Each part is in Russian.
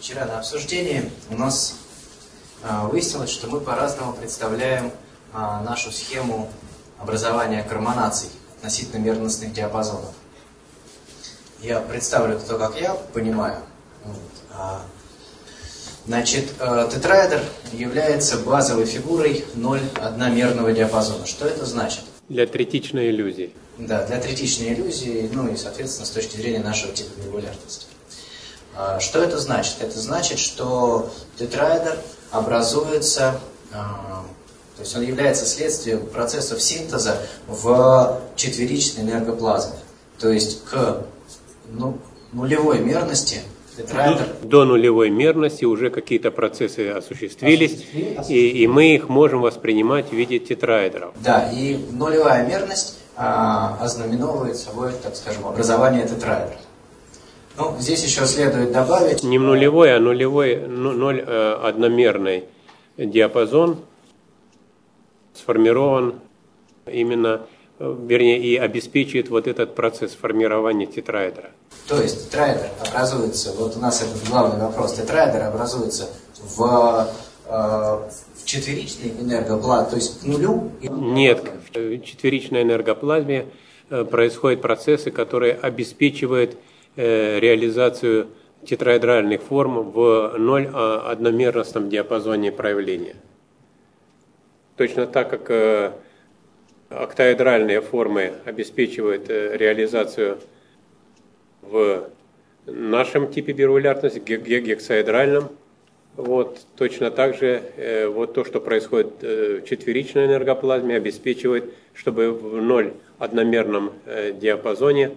Вчера на обсуждении у нас выяснилось, что мы по-разному представляем нашу схему образования карманаций относительно мерностных диапазонов. Я представлю то, как я понимаю. Значит, тетраэдр является базовой фигурой 0,1-мерного диапазона. Что это значит? Для третичной иллюзии. Да, для третичной иллюзии, ну и, соответственно, с точки зрения нашего типа регулярности. Что это значит? Это значит, что тетраэдр образуется, то есть он является следствием процессов синтеза в четверичной энергоплазме. То есть к нулевой мерности тетраэдр... До нулевой мерности уже какие-то процессы осуществились, и мы их можем воспринимать в виде тетраэдров. Да, и нулевая мерность ознаменовывает собой, так скажем, образование тетраэдра. Ну, здесь еще следует добавить... Не нулевой, а нулевой, одномерный диапазон сформирован именно, вернее, и обеспечивает вот этот процесс формирования тетраэдра. То есть тетраэдр образуется, вот у нас этот главный вопрос, тетраэдр образуется в четверичной энергоплазме, то есть к нулю? Нет, в четверичной энергоплазме происходят процессы, которые обеспечивают реализацию тетраэдральных форм в 0,1-мерностном диапазоне проявления. Точно так, как октаэдральные формы обеспечивают реализацию в нашем типе бирулярности, гексаэдральном, вот, точно так же вот то, что происходит в четверичной энергоплазме, обеспечивает, чтобы в 0,1-мерном диапазоне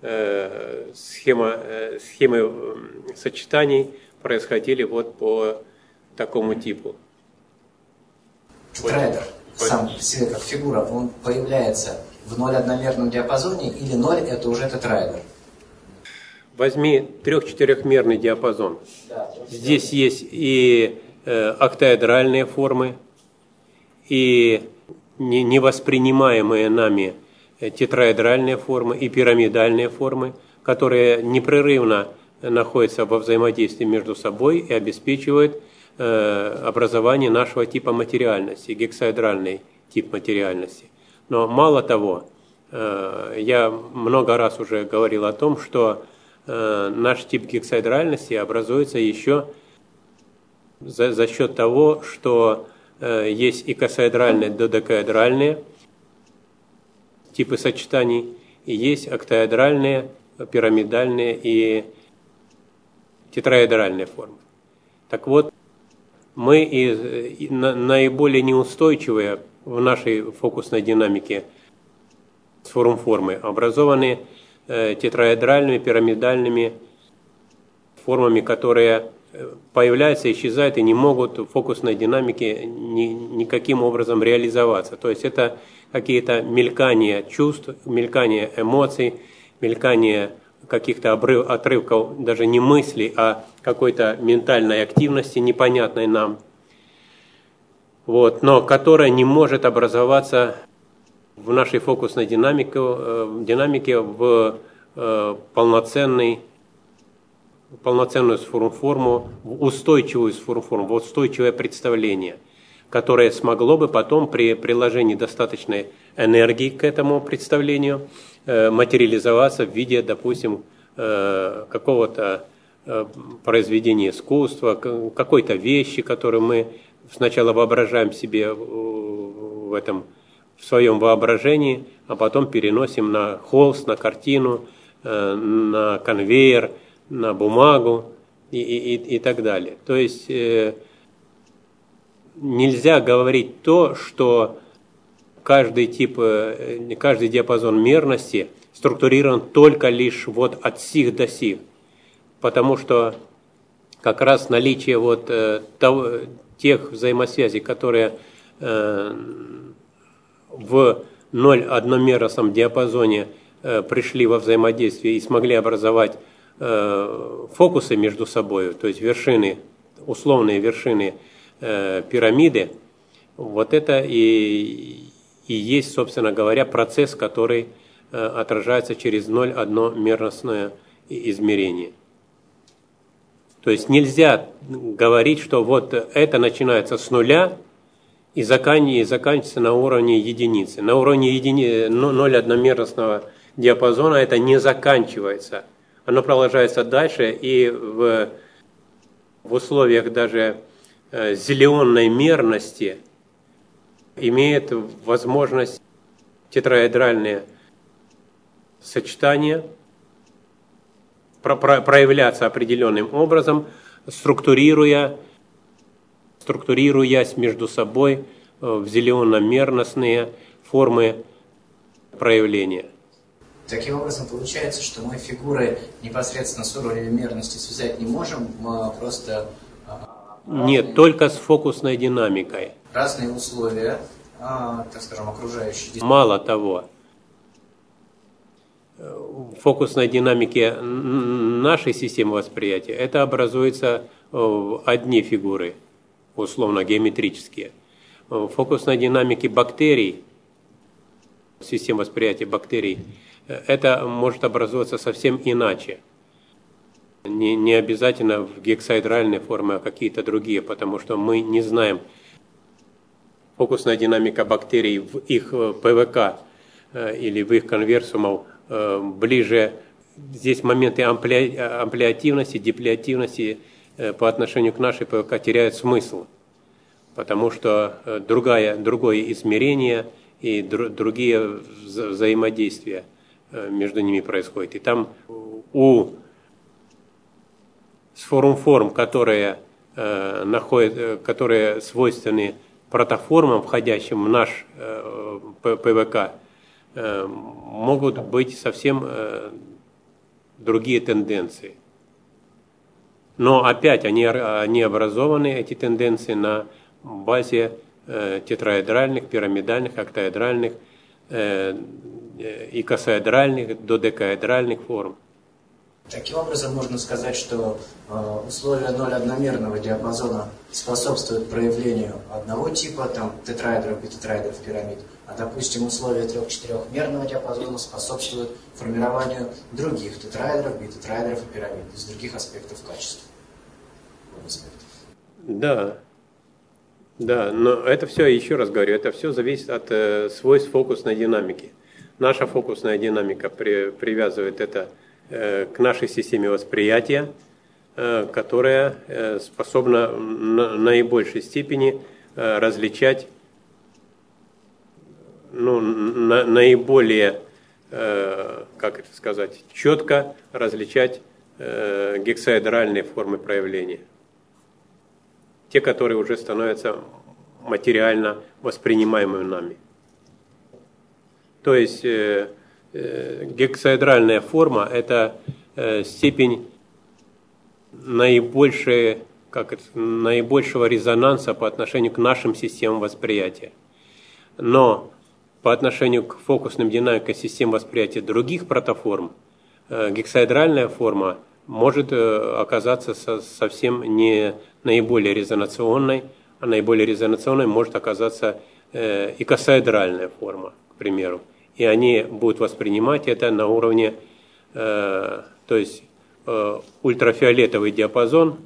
схемы сочетаний происходили вот по такому типу. Тетраэдр сам по себе как фигура, он появляется в 0,1-мерном диапазоне или 0 это уже тетраэдр? Возьми 3-4-мерный диапазон. Да, здесь есть и октаэдральные формы, и невоспринимаемые нами тетраэдральные формы и пирамидальные формы, которые непрерывно находятся во взаимодействии между собой и обеспечивают образование нашего типа материальности, гексаэдральный тип материальности. Но мало того, я много раз уже говорил о том, что наш тип гексаэдральности образуется еще за счет того, что есть икосаэдральные, додекаэдральные типы сочетаний, и есть октаэдральные, пирамидальные и тетраэдральные формы. Так вот, мы наиболее неустойчивые в нашей фокусной динамике формы образованы тетраэдральными, пирамидальными формами, которые появляются, исчезают и не могут в фокусной динамике никаким образом реализоваться. То есть это какие-то мелькания чувств, мелькания эмоций, мелькания каких-то отрывков, даже не мыслей, а какой-то ментальной активности, непонятной нам, вот, но которая не может образоваться в нашей фокусной динамике в полноценную форму, в устойчивую форму, в устойчивое представление, которое смогло бы потом при приложении достаточной энергии к этому представлению материализоваться в виде, допустим, какого-то произведения искусства, какой-то вещи, которую мы сначала воображаем себе в своем воображении, а потом переносим на холст, на картину, на конвейер, на бумагу и так далее. То есть нельзя говорить то, что каждый диапазон мерности структурирован только лишь вот от сих до сих, потому что как раз наличие вот тех взаимосвязей, которые в 0,1-мерном диапазоне пришли во взаимодействие и смогли образовать фокусы между собой, то есть вершины, условные вершины пирамиды, вот это и есть, собственно говоря, процесс, который отражается через 0,1-мерностное измерение. То есть нельзя говорить, что вот это начинается с нуля и заканчивается на уровне единицы. На уровне ноль одномерностного диапазона это не заканчивается. Оно продолжается дальше, и в условиях даже зелионной мерности имеет возможность тетраэдральные сочетания проявляться определенным образом, структурируясь между собой в зелионно-мерностные формы проявления. Таким образом, получается, что мы фигуры непосредственно с уровнем мерности связать не можем, мы просто... Нет, только с фокусной динамикой. Разные условия, так скажем, окружающие. Мало того, в фокусной динамике нашей системы восприятия это образуется в одни фигуры, условно-геометрические. В фокусной динамике бактерий, систем восприятия бактерий, это может образоваться совсем иначе. Не обязательно в гексаэдральной форме, а какие-то другие, потому что мы не знаем фокусная динамика бактерий в их ПВК или в их конверсумов ближе. Здесь моменты амплиативности, диплиативности по отношению к нашей ПВК теряют смысл, потому что другое измерение и другие взаимодействия между ними происходит. И там с форм, которые свойственны протоформам, входящим в наш ПВК, могут быть совсем другие тенденции. Но опять они образованы, эти тенденции, на базе тетраэдральных, пирамидальных, октаэдральных, икосаэдральных, додекаэдральных форм. Таким образом, можно сказать, что условия ноль-одномерного диапазона способствуют проявлению одного типа, там, тетраэдров, битетраэдров, пирамид, а, допустим, условия 3-4-мерного диапазона способствуют формированию других тетраэдров, битетраэдров и пирамид из других аспектов качества. Да, но это все, еще раз говорю, это все зависит от свойств фокусной динамики. Наша фокусная динамика привязывает это к нашей системе восприятия, которая способна в наибольшей степени различать, наиболее, как это сказать, четко различать гексаэдральные формы проявления. Те, которые уже становятся материально воспринимаемыми нами. То есть гексаэдральная форма – это степень наибольшего резонанса по отношению к нашим системам восприятия. Но по отношению к фокусным динамикам систем восприятия других протоформ, гексаэдральная форма может оказаться совсем не наиболее резонационной, а наиболее резонационной может оказаться икосаэдральная форма, к примеру. И они будут воспринимать это на уровне, то есть ультрафиолетовый диапазон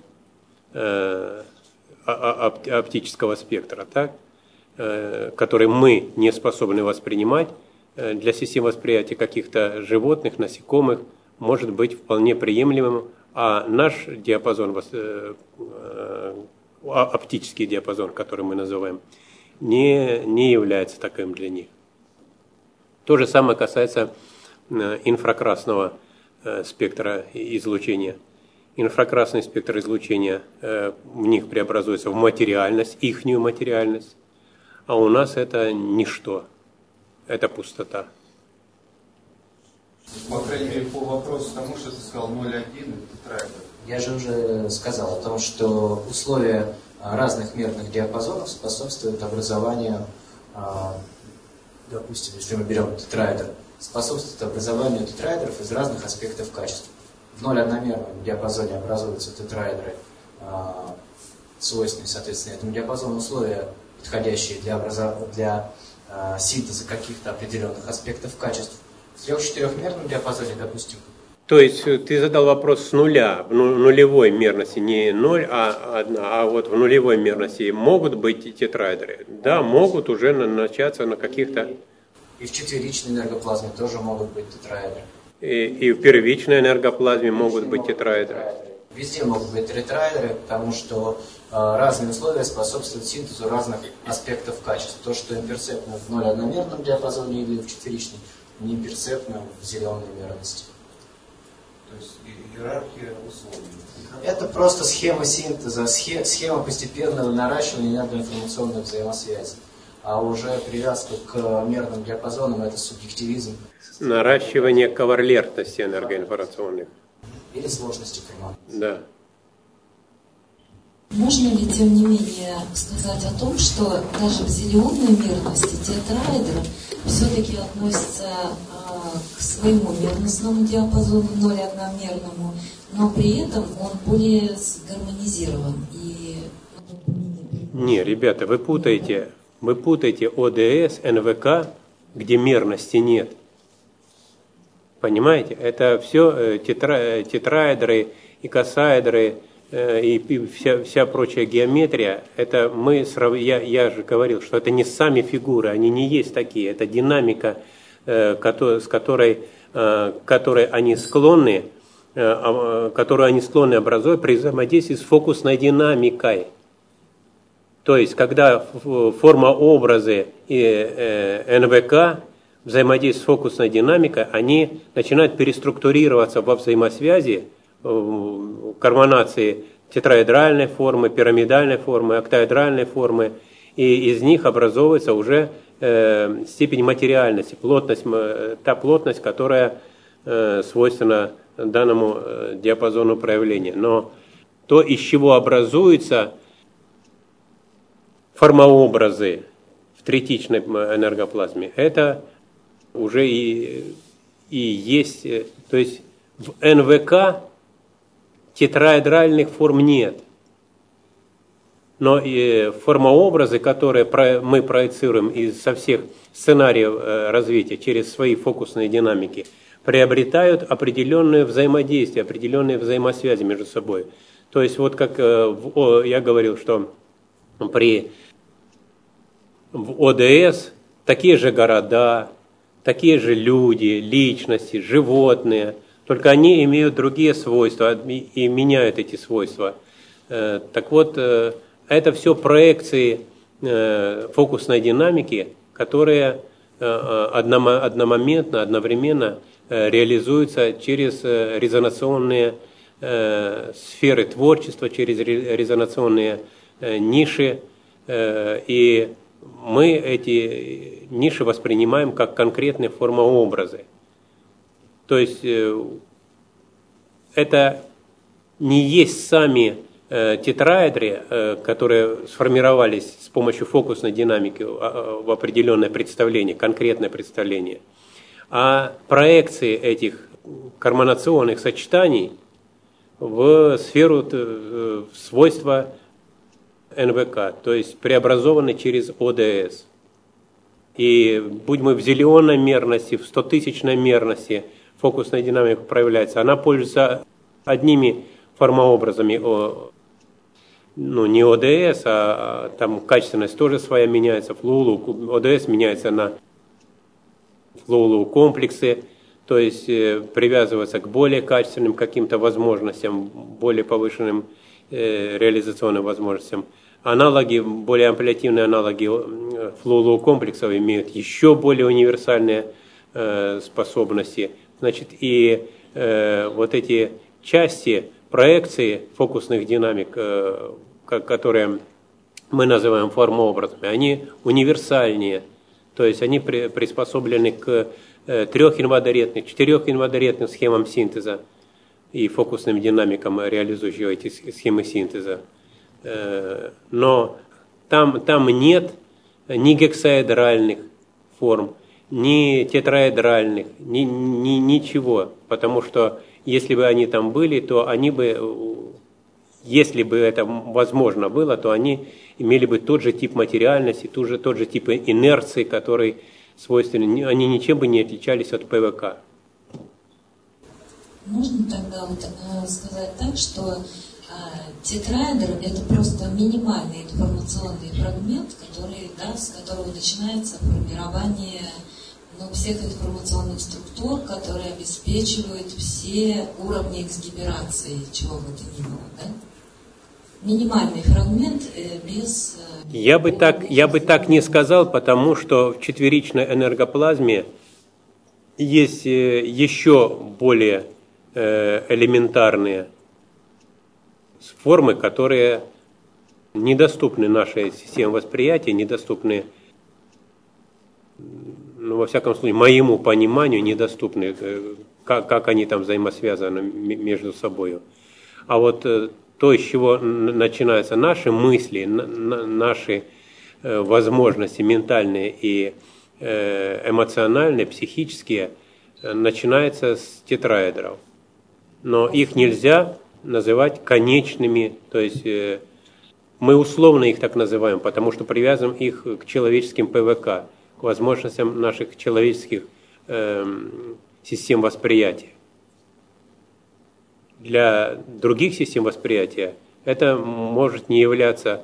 оптического спектра, так, который мы не способны воспринимать, для систем восприятия каких-то животных, насекомых, может быть вполне приемлемым, а наш диапазон, оптический диапазон, который мы называем, не является таким для них. То же самое касается инфракрасного спектра излучения. Инфракрасный спектр излучения в них преобразуется в материальность, ихнюю материальность, а у нас это ничто, это пустота. По крайней мере, по вопросу тому, что ты сказал 0,1 и тетраэдр. Я же уже сказал о том, что условия разных мерных диапазонов способствуют образованию, допустим, если мы берем тетраэдр, способствует образованию тетраэдров из разных аспектов качества. В ноль-одномерном диапазоне образуются тетраэдры, свойственные, соответственно, этому диапазону, условия, подходящие для синтеза каких-то определенных аспектов качеств. В 3-4-мерном диапазоне, допустим, То есть ты задал вопрос с нуля, в нулевой мерности, не 0, а вот в нулевой мерности могут быть тетраэдры? Да, могут уже начаться на каких-то... И в четверичной энергоплазме тоже могут быть тетраэдры. И в первичной энергоплазме могут быть тетраэдры. Везде могут быть тетраэдры, потому что разные условия способствуют синтезу разных аспектов качества. То, что имперцептно в 0,1-мерном диапазоне или в четверичной, не имперцептно в зеленой мерности. То есть иерархия условий. Это просто схема синтеза, схема постепенного наращивания энергоинформационных взаимосвязей. А уже привязка к мерным диапазонам – это субъективизм. Наращивание ковалентности энергоинформационных. Или сложности формата. Да. Можно ли, тем не менее, сказать о том, что даже в зеленой мерности тетраэдры все-таки относятся к своему мерностному диапазону, 0,1-мерному, но при этом он более гармонизирован и... Не, ребята, вы путаете ОДС, НВК, где мерности нет. Понимаете? Это все тетраэдры и косаэдры и вся прочая геометрия. Это я же говорил, что это не сами фигуры, они не есть такие. Это динамика, с которой они склонны, которую они склонны образовать при взаимодействии с фокусной динамикой. То есть, когда форма-образы и НВК взаимодействуют с фокусной динамикой, они начинают переструктурироваться во взаимосвязи, карбонации тетраэдральной формы, пирамидальной формы, октаэдральной формы, и из них образовывается уже степень материальности, та плотность, которая свойственна данному диапазону проявления. Но то, из чего образуются формообразы в третичной энергоплазме, это уже и есть, то есть в НВК тетраэдральных форм нет. Но и формообразы, которые мы проецируем со всех сценариев развития через свои фокусные динамики, приобретают определенное взаимодействие, определенные взаимосвязи между собой. То есть вот как я говорил, что в ОДС такие же города, такие же люди, личности, животные, только они имеют другие свойства и меняют эти свойства. Так вот, это все проекции фокусной динамики, которые одномоментно, одновременно реализуются через резонационные сферы творчества, через резонационные ниши, и мы эти ниши воспринимаем как конкретные формообразы. То есть это не есть сами тетраэдры, которые сформировались с помощью фокусной динамики в определенное представление, конкретное представление, а проекции этих карбонационных сочетаний в сферу, в свойства НВК, то есть преобразованы через ОДС. И будь мы в зеленой мерности, в 100-тысячной мерности, фокусная динамика проявляется, она пользуется одними формообразами, не ОДС, а там качественность тоже своя меняется, ОДС меняется на флоулу комплексы, то есть привязывается к более качественным каким-то возможностям, более повышенным реализационным возможностям. Аналоги, более амплиативные аналоги флоулу комплексов имеют еще более универсальные способности. Значит, и вот эти части, проекции фокусных динамик, которые мы называем формообразами, они универсальнее, то есть они приспособлены к 3-инвадоретным, 4-инвадоретным схемам синтеза и фокусным динамикам, реализующим эти схемы синтеза. Но там нет ни гексаэдральных форм, ни тетраэдральных, ничего, потому что если бы они там были, то они бы, если бы это возможно было, то они имели бы тот же тип материальности, тот же тип инерции, который свойственен, они ничем бы не отличались от ПВК. Можно тогда вот, сказать так, что тетраэдр – это просто минимальный информационный фрагмент, который, да, с которого начинается формирование всех информационных структур, которые обеспечивают все уровни эксгиберации, чего бы то ни было, да? Минимальный фрагмент без... Я бы так не сказал, потому что в четверичной энергоплазме есть еще более элементарные формы, которые недоступны нашей системе восприятия, недоступны, ну, во всяком случае, моему пониманию, недоступны, как они там взаимосвязаны между собой. А вот то, с чего начинаются наши мысли, наши возможности ментальные и эмоциональные, психические, начинается с тетраэдров. Но их нельзя называть конечными, то есть мы условно их так называем, потому что привязываем их к человеческим ПВК, к возможностям наших человеческих систем восприятия. Для других систем восприятия это может не являться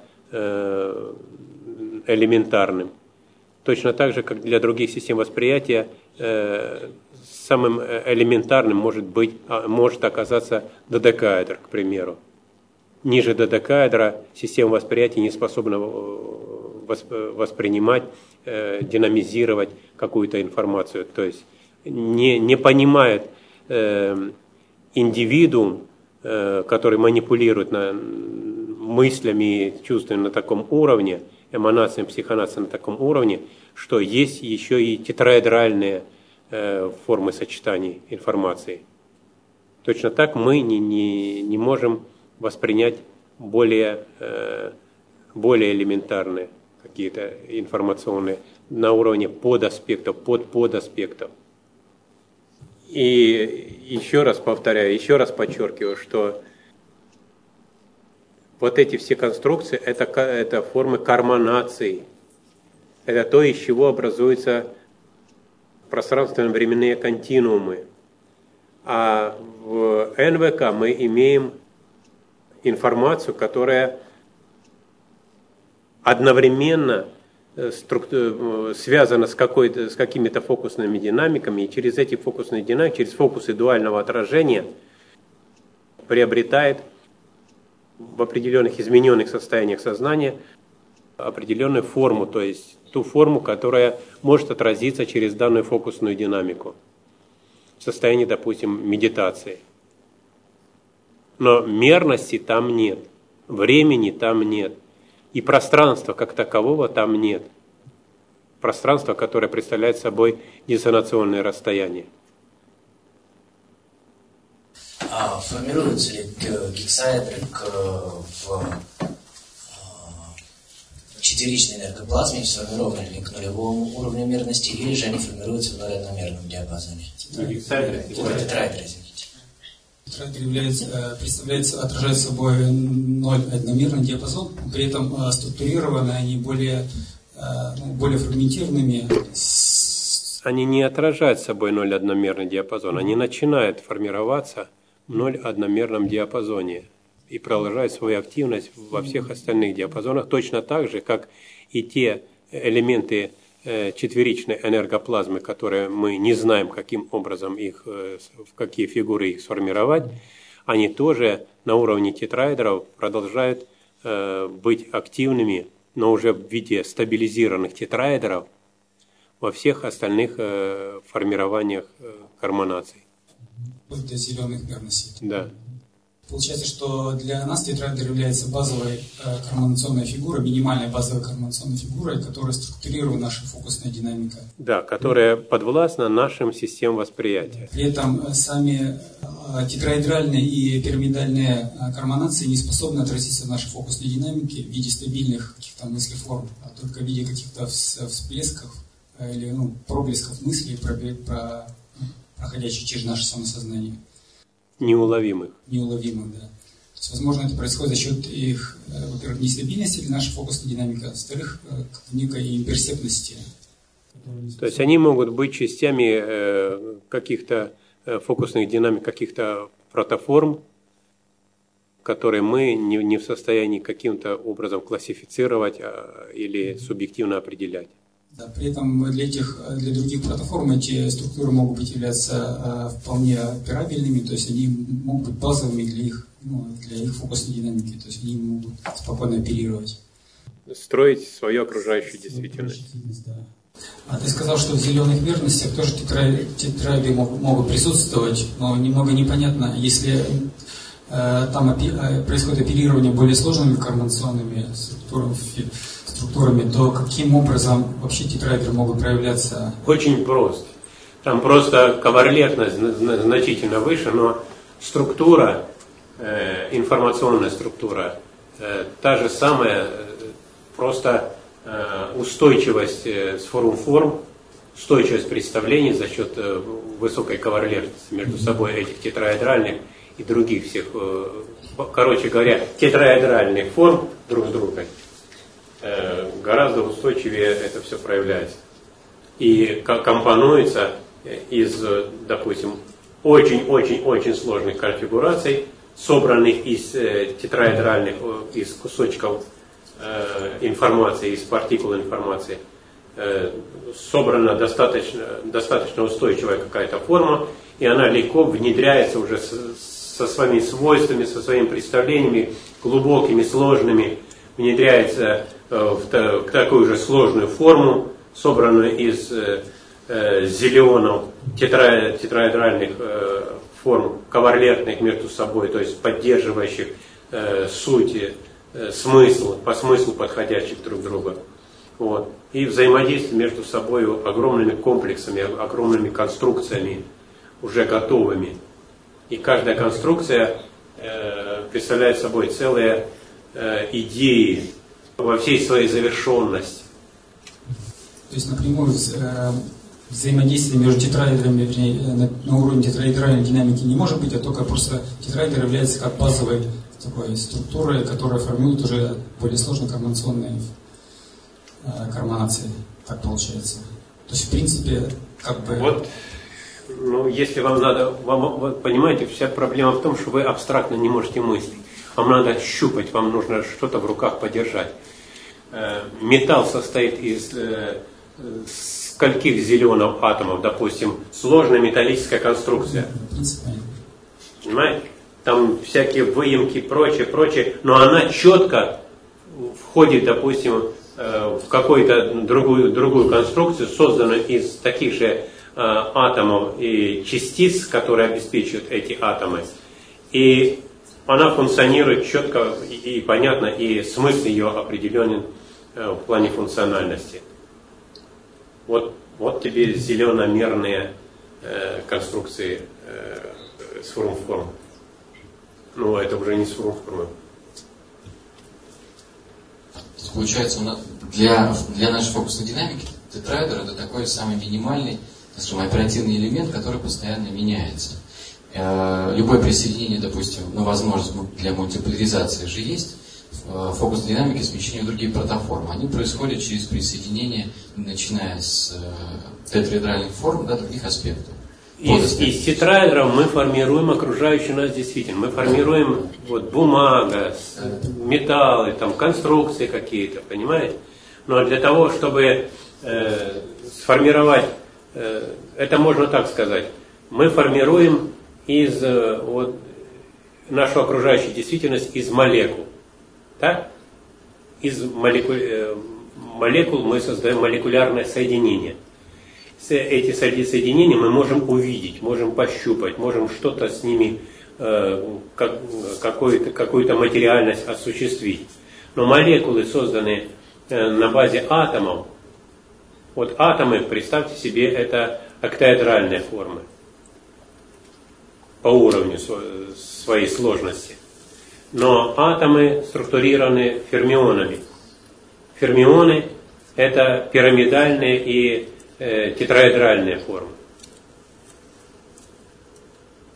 элементарным. Точно так же, как для других систем восприятия самым элементарным может оказаться додекаэдр, к примеру. Ниже додекаэдра система восприятия не способна воспринимать, динамизировать какую-то информацию. То есть не понимает индивидуум, который манипулирует мыслями и чувствами на таком уровне, эманациями, психонациями на таком уровне, что есть еще и тетраэдральные формы сочетаний информации. Точно так мы не можем воспринять более элементарные какие-то информационные на уровне подаспектов, подподаспектов. И еще раз повторяю, еще раз подчеркиваю, что вот эти все конструкции – это формы карманации. Это то, из чего образуются пространственно-временные континуумы. А в НВК мы имеем информацию, которая одновременно связана с какими-то фокусными динамиками, и через эти фокусные динамики, через фокусы дуального отражения приобретает в определенных измененных состояниях сознания определенную форму, то есть ту форму, которая может отразиться через данную фокусную динамику в состоянии, допустим, медитации. Но мерности там нет, времени там нет, и пространства как такового там нет. Пространство, которое представляет собой диссонационное расстояние. А формируются ли гексаэдры в четверичной энергоплазме, сформированы ли к нулевому уровню мерности, или же они формируются в ноль-одномерном диапазоне? Тетраэдры, извините. Тетраэдры отражают собой ноль-одномерный диапазон, при этом структурированы они более фрагментированными. Они не отражают собой ноль-одномерный диапазон, они начинают формироваться в ноль-одномерном диапазоне и продолжают свою активность во всех остальных диапазонах, точно так же, как и те элементы четверичной энергоплазмы, которые мы не знаем, каким образом их, в какие фигуры их сформировать, они тоже на уровне тетраэдров продолжают быть активными, но уже в виде стабилизированных тетраэдров во всех остальных формированиях карманаций. Вплоть до зеленых мерностей. Да. Получается, что для нас тетраэдр является базовой карманационной фигурой, минимальной базовой карманационной фигурой, которая структурирует наша фокусная динамика. Да, которая подвластна нашим системам восприятия. При этом сами тетраэдральные и пирамидальные карманации не способны отразиться в нашей фокусной динамике в виде стабильных каких-то мыслеформ, а только в виде каких-то всплесков или проблесков мыслей, проходящих через наше самосознание. Неуловимых. Неуловимых, да. То есть, возможно, это происходит за счет их, во-первых, нестабильности для нашей фокусной динамики, а во-вторых, некой имперсептности. То есть они могут быть частями каких-то фокусных динамик каких-то протоформ, которые мы не в состоянии каким-то образом классифицировать или субъективно определять. Да, при этом для других протоформ эти структуры могут являться вполне операбельными, то есть они могут быть базовыми для их фокусной динамики, то есть они могут спокойно оперировать. Строить свою окружающую действительность. Да. А ты сказал, что в зеленых мерностях тоже тетраэдры могут присутствовать, но немного непонятно, если там происходит оперирование более сложными координационными структурами, то каким образом вообще тетраэдры могут проявляться? Очень просто. Там просто коварлентность значительно выше, но структура, информационная структура, та же самая, просто устойчивость с форм, устойчивость представлений за счет высокой коварлентности между собой этих тетраэдральных и других всех, короче говоря, тетраэдральных форм друг с другом, гораздо устойчивее это все проявляется. И компонуется из, допустим, очень-очень-очень сложных конфигураций, собранных из тетраэдральных, из кусочков информации, из партикул информации, собрана достаточно устойчивая какая-то форма, и она легко внедряется уже со своими свойствами, со своими представлениями, глубокими, сложными, внедряется в такую же сложную форму, собранную из зелионов, тетраэдральных форм, коварлентных между собой, то есть поддерживающих суть, смысл, по смыслу подходящих друг к другу. Вот. И взаимодействие между собой огромными комплексами, огромными конструкциями, уже готовыми. И каждая конструкция представляет собой целые идеи во всей своей завершенности. То есть напрямую взаимодействие между тетраэдрами, вернее, на уровне тетраэдральной динамики не может быть, а только просто тетраэдр является как базовой такой структурой, которая формирует уже более сложные координационные карманации. Так получается. То есть, в принципе, как бы... Вот, ну, если вам надо... вы понимаете, вся проблема в том, что вы абстрактно не можете мыслить. Вам надо щупать, вам нужно что-то в руках подержать. Металл состоит из скольких зеленых атомов, допустим, сложная металлическая конструкция. Понимаете? Там всякие выемки, прочее, но она четко входит, допустим, в какую-то другую конструкцию, созданную из таких же атомов и частиц, которые обеспечивают эти атомы. И она функционирует четко и понятно, и смысл ее определенен в плане функциональности. Вот тебе зеленомерные конструкции с форм. Ну, это уже не с форм. Получается, для нашей фокусной динамики тетраэдр это такой самый минимальный, так скажем, оперативный элемент, который постоянно меняется. Любое присоединение, допустим, возможность для мультиполяризации же есть, в фокусной динамике смещения в другие протоформы. Они происходят через присоединение, начиная с тетраэдральных форм до других аспектов. Из тетраэдров мы формируем окружающую нас действительно. Мы формируем бумага, металлы, там, конструкции какие-то, понимаете? Но для того, чтобы сформировать, это можно так сказать, мы формируем из нашу окружающую действительность из молекул. Так? Из молекул мы создаем молекулярное соединение. Эти соединения мы можем увидеть, можем пощупать, можем что-то с ними, какую-то материальность осуществить. Но молекулы созданы на базе атомов. Вот атомы, представьте себе, это октаэдральные формы по уровню своей сложности. Но атомы структурированы фермионами. Фермионы – это пирамидальные и тетраэдральные формы.